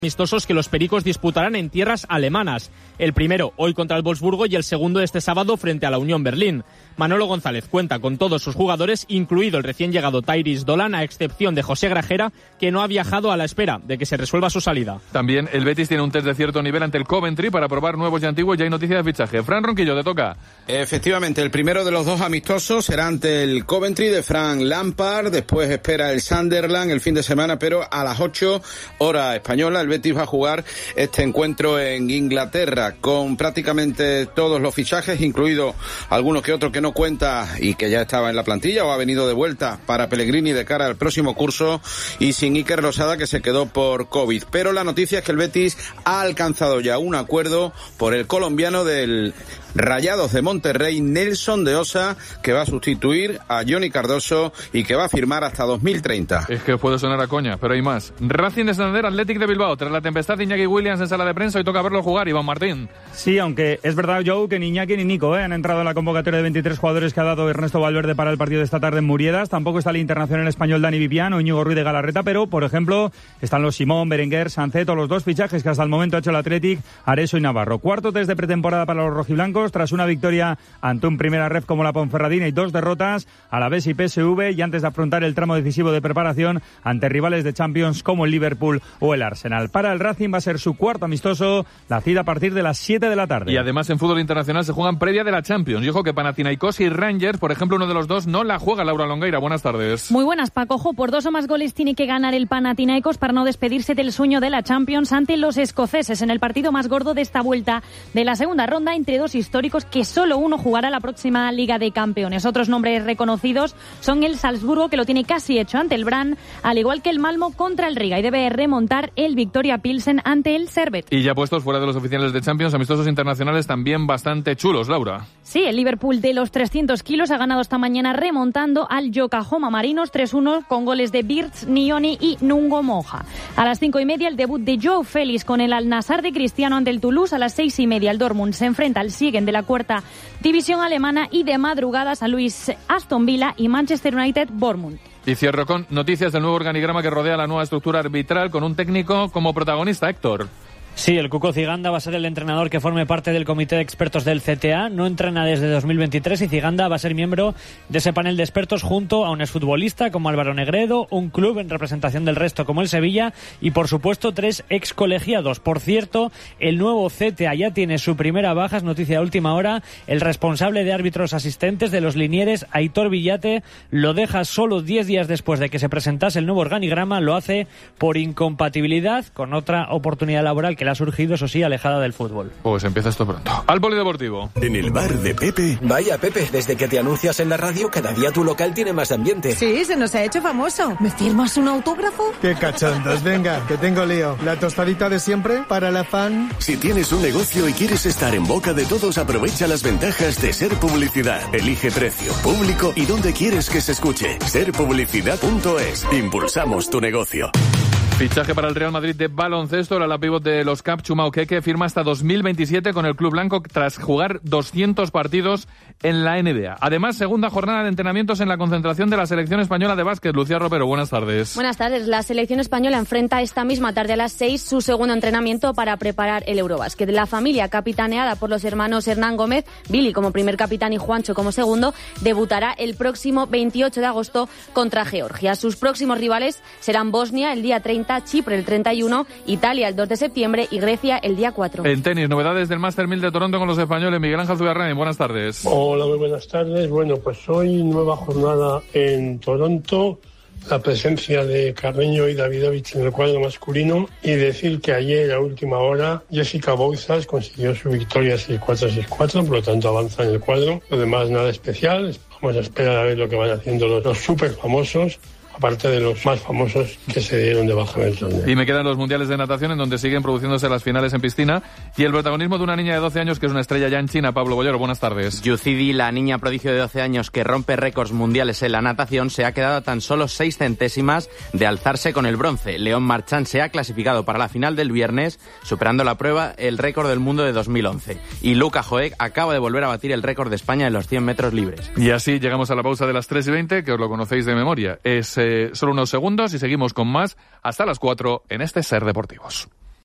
amistosos que los pericos disputarán en tierras alemanas. El primero hoy contra el Wolfsburgo y el segundo este sábado frente a la Unión Berlín. Manolo González cuenta con todos sus jugadores, incluido el recién llegado Tyrese Dolan, a excepción de José Grajera, que no ha viajado a la espera de que se resuelva su salida. También el Betis tiene un test de cierto nivel ante el Coventry para probar nuevos y antiguos. Ya hay noticia de fichaje. Fran Ronquillo, te toca. Efectivamente, el primero de los dos amistosos será ante el Coventry de Frank Lampard. Después espera el Sunderland el fin de semana, pero a las 8 hora española el Betis va a jugar este encuentro en Inglaterra con prácticamente todos los fichajes, incluido algunos que otros que no cuenta y que ya estaba en la plantilla o ha venido de vuelta para Pellegrini de cara al próximo curso, y sin Iker Losada, que se quedó por COVID. Pero la noticia es que el Betis ha alcanzado ya un acuerdo por el colombiano del Rayados de Monterrey, Nelson de Osa, que va a sustituir a Johnny Cardoso y que va a firmar hasta 2030. Es que puede sonar a coña, pero hay más. Racing de Santander, Athletic de Bilbao. Tras la tempestad de Iñaki Williams en sala de prensa, hoy toca verlo jugar. Iván Martín. Sí, aunque es verdad, Joe, que ni Iñaki ni Nico han entrado en la convocatoria de 23 jugadores que ha dado Ernesto Valverde para el partido de esta tarde en Muriedas. Tampoco está el internacional español Dani Vivian o Íñigo Ruiz de Galarreta, pero, por ejemplo, están los Simón, Berenguer, Sanceto, los dos fichajes que hasta el momento ha hecho el Athletic, Areso y Navarro. Cuarto test de pretemporada para los rojiblancos, tras una victoria ante un primera ref como la Ponferradina y dos derrotas, Alavés y PSV, y antes de afrontar el tramo decisivo de preparación ante rivales de Champions como el Liverpool o el Arsenal. Para el Racing va a ser su cuarto amistoso, la cita a partir de las 7 de la tarde. Y además en fútbol internacional se juegan previa de la Champions. Y ojo que Panathinaikos y Rangers, por ejemplo, uno de los dos no la juega. Laura Longueira, buenas tardes. Muy buenas, Paco. Ojo, por 2 o más goles tiene que ganar el Panathinaikos para no despedirse del sueño de la Champions ante los escoceses en el partido más gordo de esta vuelta de la segunda ronda entre dos históricos que solo uno jugará la próxima Liga de Campeones. Otros nombres reconocidos son el Salzburgo, que lo tiene casi hecho ante el Brann, al igual que el Malmo contra el Riga, y debe remontar el Victoria Pilsen ante el Servette. Y ya puestos fuera de los oficiales de Champions, amistosos internacionales también bastante chulos, Laura. Sí, el Liverpool de los 300 kilos ha ganado esta mañana remontando al Yokohama Marinos 3-1 con goles de Birds, Nioni y Nungo Moja. A las 5:30 el debut de Joao Félix con el Al-Nassr de Cristiano ante el Toulouse. A las 6:30 el Dortmund se enfrenta al Siegen de la cuarta división alemana, y de madrugada San Luis Aston Villa y Manchester United Bournemouth. Y cierro con noticias del nuevo organigrama que rodea la nueva estructura arbitral con un técnico como protagonista, Héctor. Sí, el Cuco Ciganda va a ser el entrenador que forme parte del comité de expertos del CTA. No entrena desde 2023 y Ciganda va a ser miembro de ese panel de expertos junto a un exfutbolista como Álvaro Negredo, un club en representación del resto como el Sevilla y, por supuesto, 3 excolegiados. Por cierto, el nuevo CTA ya tiene su primera baja, es noticia de última hora. El responsable de árbitros asistentes de los Linieres, Aitor Villate, lo deja solo 10 días después de que se presentase el nuevo organigrama. Lo hace por incompatibilidad con otra oportunidad laboral que le ha surgido, eso sí, alejada del fútbol. Pues empieza esto pronto. Al polideportivo. En el bar de Pepe. Vaya, Pepe, desde que te anuncias en la radio, cada día tu local tiene más ambiente. Sí, se nos ha hecho famoso. ¿Me firmas un autógrafo? Qué cachondos, venga, que tengo lío. La tostadita de siempre para la fan. Si tienes un negocio y quieres estar en boca de todos, aprovecha las ventajas de Ser Publicidad. Elige precio, público y dónde quieres que se escuche. Serpublicidad.es. Impulsamos tu negocio. Fichaje para el Real Madrid de baloncesto. La pívot de los Cap, Chuma Okeke, firma hasta 2027 con el club blanco tras jugar 200 partidos en la NBA. Además, segunda jornada de entrenamientos en la concentración de la selección española de básquet. Lucía Ropero, buenas tardes. Buenas tardes. La selección española enfrenta esta misma tarde a las 6 su segundo entrenamiento para preparar el Eurobásquet. La familia, capitaneada por los hermanos Hernán Gómez, Billy como primer capitán y Juancho como segundo, debutará el próximo 28 de agosto contra Georgia. Sus próximos rivales serán Bosnia el día 30, Chipre el 31, Italia el 2 de septiembre y Grecia el día 4. En tenis, novedades del Master 1000 de Toronto con los españoles. Miguel Ángel Zubiarrán, buenas tardes. Hola, muy buenas tardes. Bueno, pues hoy nueva jornada en Toronto. La presencia de Carreño y Davidovich en el cuadro masculino, y decir que ayer a última hora Jessica Bouzas consiguió su victoria 6-4-6-4, por lo tanto avanza en el cuadro. Lo demás nada especial, vamos a esperar a ver lo que van haciendo los súper famosos, aparte de los más famosos que se dieron de baja en el torneo. Y me quedan los mundiales de natación, en donde siguen produciéndose las finales en piscina, y el protagonismo de una niña de 12 años que es una estrella ya en China. Pablo Bollero, buenas tardes. Yucidi, la niña prodigio de 12 años que rompe récords mundiales en la natación, se ha quedado a tan solo 6 centésimas de alzarse con el bronce. León Marchand se ha clasificado para la final del viernes, superando la prueba el récord del mundo de 2011. Y Luca Joek acaba de volver a batir el récord de España en los 100 metros libres. Y así llegamos a la pausa de las 3:20, que os lo conocéis de memoria. Es solo unos segundos y seguimos con más hasta las 4 en este Ser Deportivos.